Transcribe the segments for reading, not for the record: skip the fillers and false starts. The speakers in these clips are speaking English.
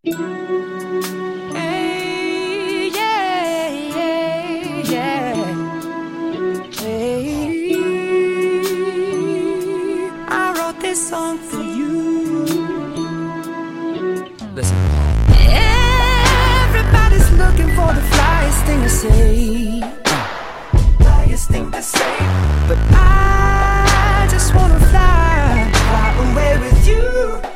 Hey, yeah, yeah, yeah. Hey, I wrote this song for you. Listen. Everybody's looking for the flyest thing to say. Flyest thing to say. But I just wanna fly away with you.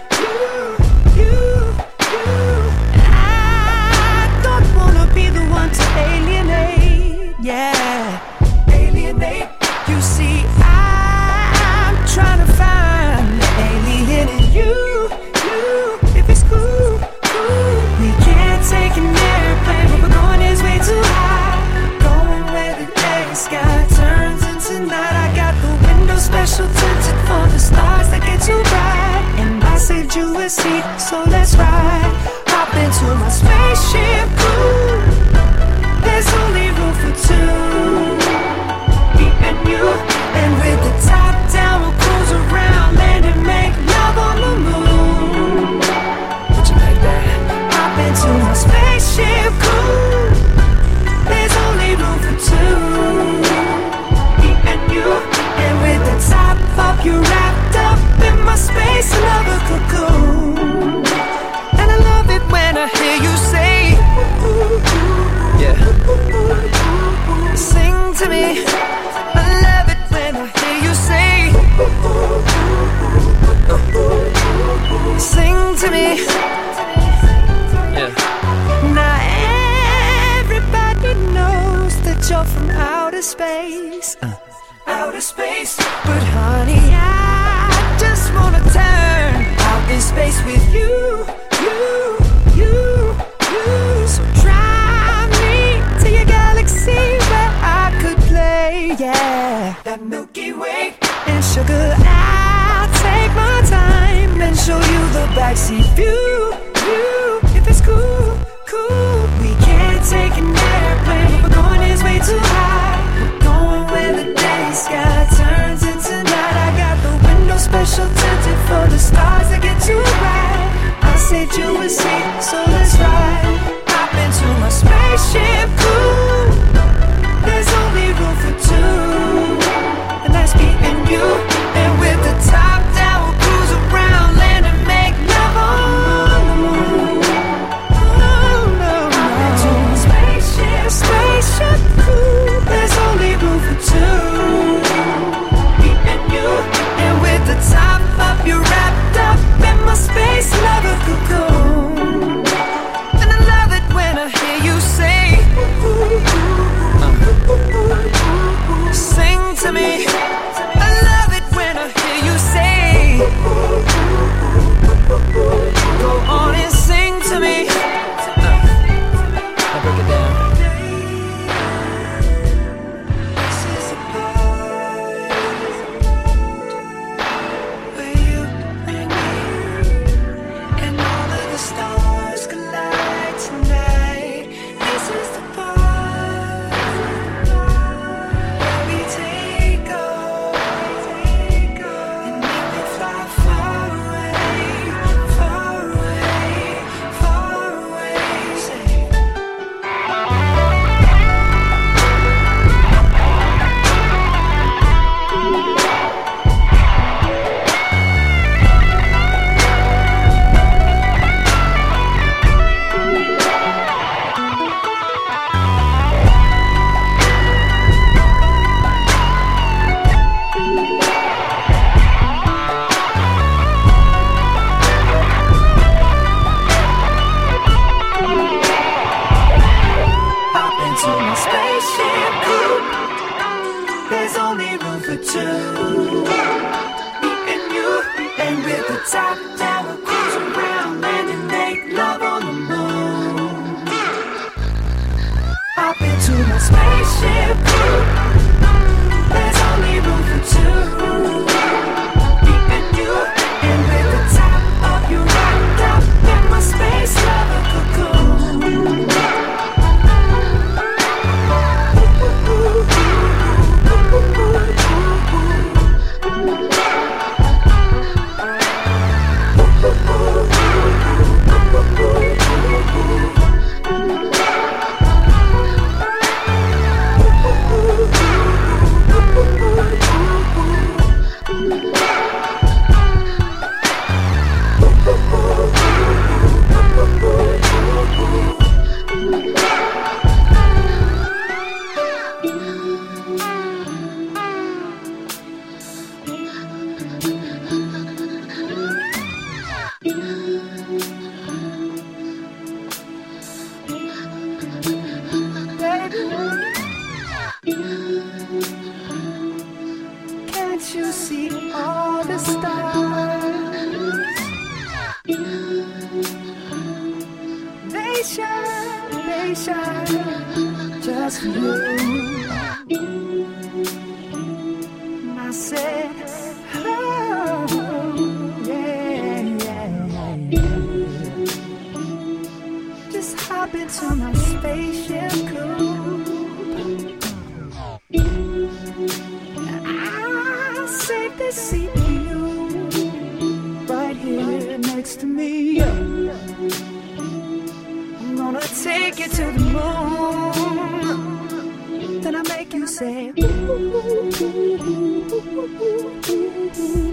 Yeah, alienate. You see, I'm trying to find the alien in you. If it's cool, we can't take an airplane, but we're going is way too high. Going where the day sky turns into night. I got the window special tinted for the stars that get too bright. And I saved you a seat, so let's ride. Hop into my spaceship, cool. There's only room for two, me and you. And with the top down, we'll cruise around, land and make love on the moon. Would you like that? Hop into my spaceship, cool. There's only room for two, me and you. And with the top up, you're wrapped up in my space lover cocoon. And I love it when I hear you say, yeah. Sing to me. I love it when I hear you say, sing to me. Yeah. Now everybody knows that you're from outer space. Outer space. But honey, I just wanna turn out in space with you. So drive me to your galaxy where I could play, yeah, that Milky Way. And sugar, I'll take my time and show you the backseat view. If it's cool, we can't take an airplane, but we're going is way too high. We're going where the day sky turns into night. I got the window special tinted for the stars that get too bright. I saved you a seat, so let's ride. Hop into my spaceship, cool. There's only room for two, and that's me and you. And with the top down, we'll cruise around, land and make love on the moon. Oh, no. Hop into my spaceship, cool. There's only room for two, me and you. And with the top up, you're wrapped up in my space lover cocoon. And I love it when I hear you say, vacation, just for you. And I said, oh, yeah, just hop into my spaceship coupe. I'll save this seat for you, right here next to me. I'm gonna take you to the moon. Then I make you say, ooh, ooh, ooh, ooh, ooh.